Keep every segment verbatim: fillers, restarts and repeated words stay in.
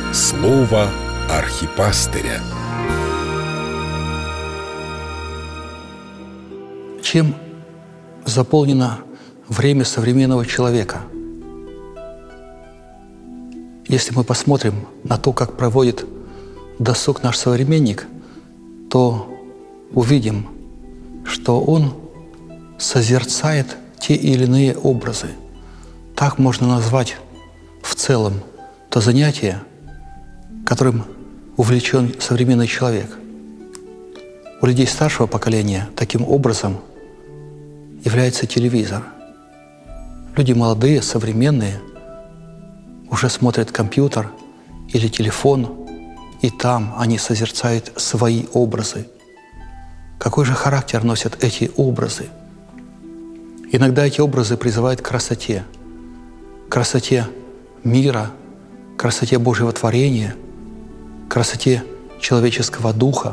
Слово архипастыря. Чем заполнено время современного человека? Если мы посмотрим на то, как проводит досуг наш современник, то увидим, что он созерцает те или иные образы. Так можно назвать в целом то занятие, которым увлечен современный человек. У людей старшего поколения таким образом является телевизор. Люди молодые, современные, уже смотрят компьютер или телефон, и там они созерцают свои образы. Какой же характер носят эти образы? Иногда эти образы призывают к красоте, красоте мира, красоте Божьего творения, красоте человеческого духа.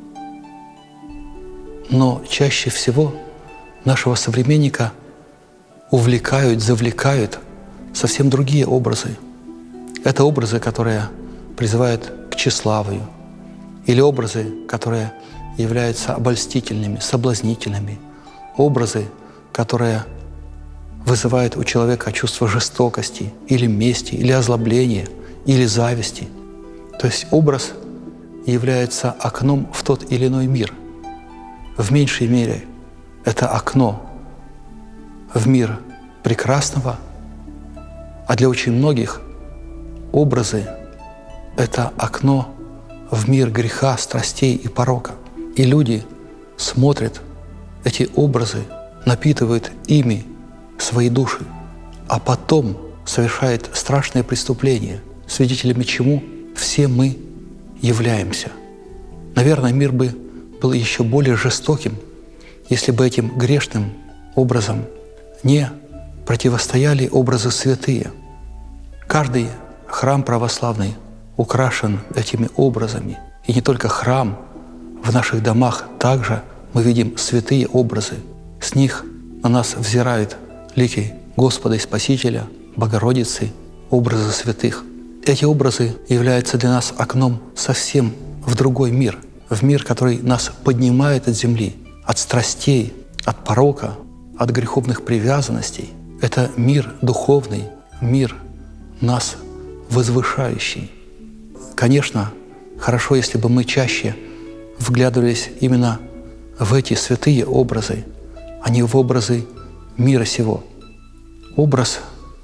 Но чаще всего нашего современника увлекают, завлекают совсем другие образы. Это образы, которые призывают к тщеславию, или образы, которые являются обольстительными, соблазнительными, образы, которые вызывают у человека чувство жестокости, или мести, или озлобления, или зависти. То есть образ является окном в тот или иной мир. В меньшей мере это окно в мир прекрасного, а для очень многих образы — это окно в мир греха, страстей и порока. И люди смотрят эти образы, напитывают ими свои души, а потом совершают страшные преступления, свидетелями чему все мы являемся. Наверное, мир бы был еще более жестоким, если бы этим грешным образом не противостояли образы святые. Каждый храм православный украшен этими образами. И не только храм, в наших домах также мы видим святые образы. С них на нас взирают лики Господа и Спасителя, Богородицы, образы святых. Эти образы являются для нас окном совсем в другой мир, в мир, который нас поднимает от земли, от страстей, от порока, от греховных привязанностей. Это мир духовный, мир нас возвышающий. Конечно, хорошо, если бы мы чаще вглядывались именно в эти святые образы, а не в образы мира сего. Образ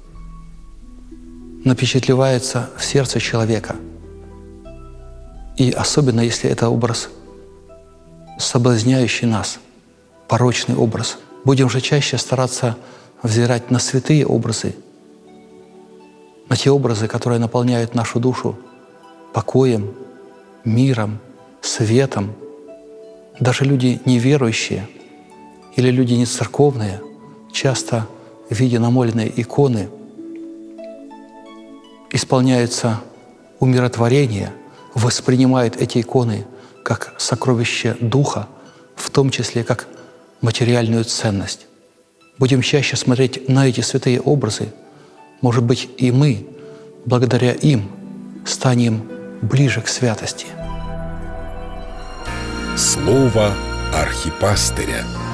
напечатлевается в сердце человека. И особенно, если это образ, соблазняющий нас, порочный образ. Будем же чаще стараться взирать на святые образы, на те образы, которые наполняют нашу душу покоем, миром, светом. Даже люди неверующие или люди нецерковные, часто, видя намоленные иконы, исполняются умиротворения, воспринимают эти иконы как сокровище Духа, в том числе как материальную ценность. Будем чаще смотреть на эти святые образы. Может быть, и мы, благодаря им, станем ближе к святости. Слово архипастыря.